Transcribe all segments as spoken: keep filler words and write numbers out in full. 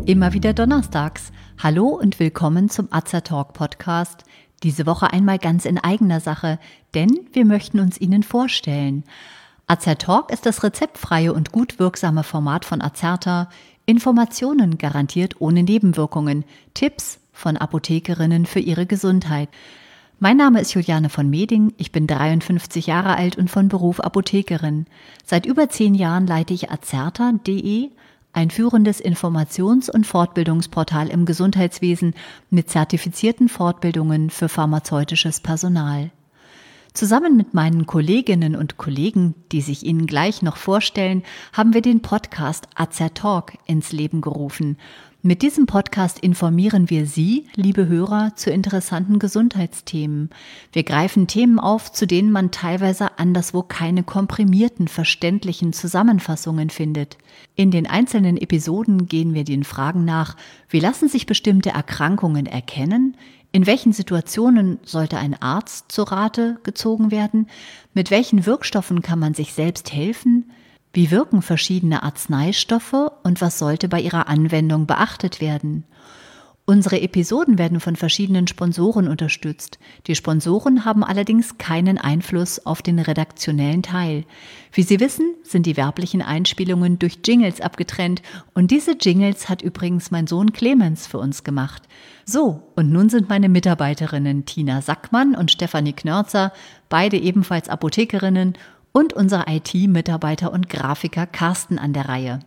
Immer wieder donnerstags. Hallo und willkommen zum Azertalk Podcast. Diese Woche einmal ganz in eigener Sache, denn wir möchten uns Ihnen vorstellen. Azertalk ist das rezeptfreie und gut wirksame Format von Azerta. Informationen garantiert ohne Nebenwirkungen. Tipps von Apothekerinnen für ihre Gesundheit. Mein Name ist Juliane von Meding, ich bin dreiundfünfzig Jahre alt und von Beruf Apothekerin. Seit über zehn Jahren leite ich azerta punkt de, ein führendes Informations- und Fortbildungsportal im Gesundheitswesen mit zertifizierten Fortbildungen für pharmazeutisches Personal. Zusammen mit meinen Kolleginnen und Kollegen, die sich Ihnen gleich noch vorstellen, haben wir den Podcast Azertalk ins Leben gerufen. Mit diesem Podcast informieren wir Sie, liebe Hörer, zu interessanten Gesundheitsthemen. Wir greifen Themen auf, zu denen man teilweise anderswo keine komprimierten, verständlichen Zusammenfassungen findet. In den einzelnen Episoden gehen wir den Fragen nach: Wie lassen sich bestimmte Erkrankungen erkennen? In welchen Situationen sollte ein Arzt zu Rate gezogen werden? Mit welchen Wirkstoffen kann man sich selbst helfen? Wie wirken verschiedene Arzneistoffe und was sollte bei ihrer Anwendung beachtet werden? Unsere Episoden werden von verschiedenen Sponsoren unterstützt. Die Sponsoren haben allerdings keinen Einfluss auf den redaktionellen Teil. Wie Sie wissen, sind die werblichen Einspielungen durch Jingles abgetrennt und diese Jingles hat übrigens mein Sohn Clemens für uns gemacht. So, und nun sind meine Mitarbeiterinnen Tina Sackmann und Stefanie Knörzer, beide ebenfalls Apothekerinnen, und unser I T-Mitarbeiter und Grafiker Carsten an der Reihe.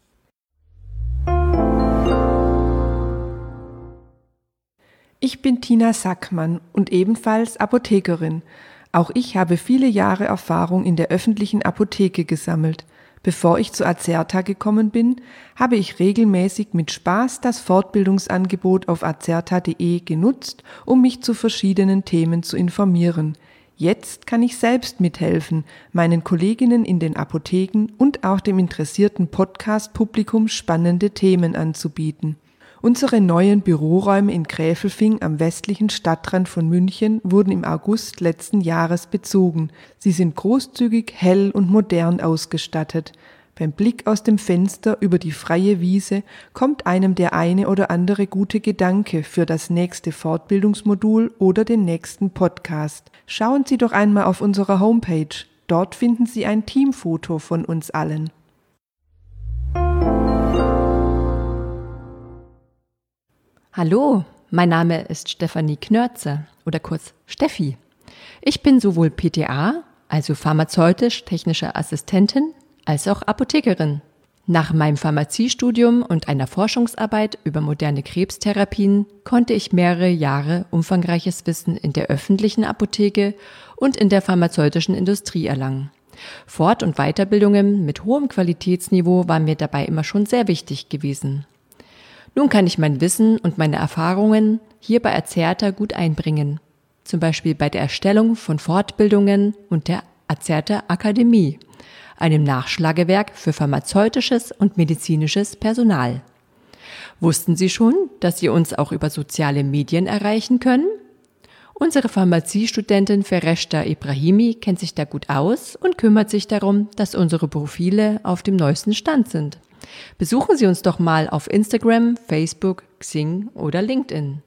Ich bin Tina Sackmann und ebenfalls Apothekerin. Auch ich habe viele Jahre Erfahrung in der öffentlichen Apotheke gesammelt. Bevor ich zu Azerta gekommen bin, habe ich regelmäßig mit Spaß das Fortbildungsangebot auf azerta punkt de genutzt, um mich zu verschiedenen Themen zu informieren. Jetzt kann ich selbst mithelfen, meinen Kolleginnen in den Apotheken und auch dem interessierten Podcast-Publikum spannende Themen anzubieten. Unsere neuen Büroräume in Gräfelfing am westlichen Stadtrand von München wurden im August letzten Jahres bezogen. Sie sind großzügig, hell und modern ausgestattet. Beim Blick aus dem Fenster über die freie Wiese kommt einem der eine oder andere gute Gedanke für das nächste Fortbildungsmodul oder den nächsten Podcast. Schauen Sie doch einmal auf unserer Homepage. Dort finden Sie ein Teamfoto von uns allen. Hallo, mein Name ist Stefanie Knörzer oder kurz Steffi. Ich bin sowohl P T A, also pharmazeutisch-technische Assistentin, als auch Apothekerin. Nach meinem Pharmaziestudium und einer Forschungsarbeit über moderne Krebstherapien konnte ich mehrere Jahre umfangreiches Wissen in der öffentlichen Apotheke und in der pharmazeutischen Industrie erlangen. Fort- und Weiterbildungen mit hohem Qualitätsniveau waren mir dabei immer schon sehr wichtig gewesen. Nun kann ich mein Wissen und meine Erfahrungen hier bei Azerta gut einbringen, zum Beispiel bei der Erstellung von Fortbildungen und der Azerta Akademie, einem Nachschlagewerk für pharmazeutisches und medizinisches Personal. Wussten Sie schon, dass Sie uns auch über soziale Medien erreichen können? Unsere Pharmaziestudentin Fereshta Ibrahimi kennt sich da gut aus und kümmert sich darum, dass unsere Profile auf dem neuesten Stand sind. Besuchen Sie uns doch mal auf Instagram, Facebook, Xing oder LinkedIn.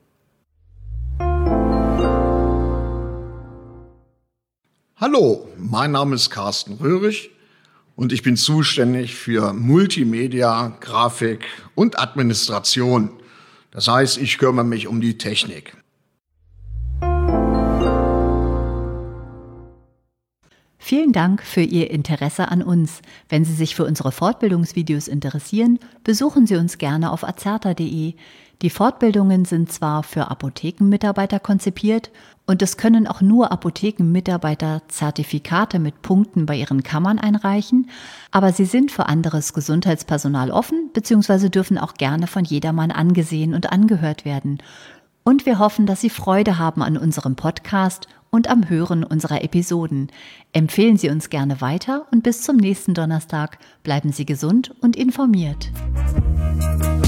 Hallo, mein Name ist Carsten Röhrig und ich bin zuständig für Multimedia, Grafik und Administration. Das heißt, ich kümmere mich um die Technik. Vielen Dank für Ihr Interesse an uns. Wenn Sie sich für unsere Fortbildungsvideos interessieren, besuchen Sie uns gerne auf azerta punkt de. Die Fortbildungen sind zwar für Apothekenmitarbeiter konzipiert und es können auch nur Apothekenmitarbeiter Zertifikate mit Punkten bei ihren Kammern einreichen, aber sie sind für anderes Gesundheitspersonal offen bzw. dürfen auch gerne von jedermann angesehen und angehört werden. Und wir hoffen, dass Sie Freude haben an unserem Podcast und am Hören unserer Episoden. Empfehlen Sie uns gerne weiter und bis zum nächsten Donnerstag bleiben Sie gesund und informiert.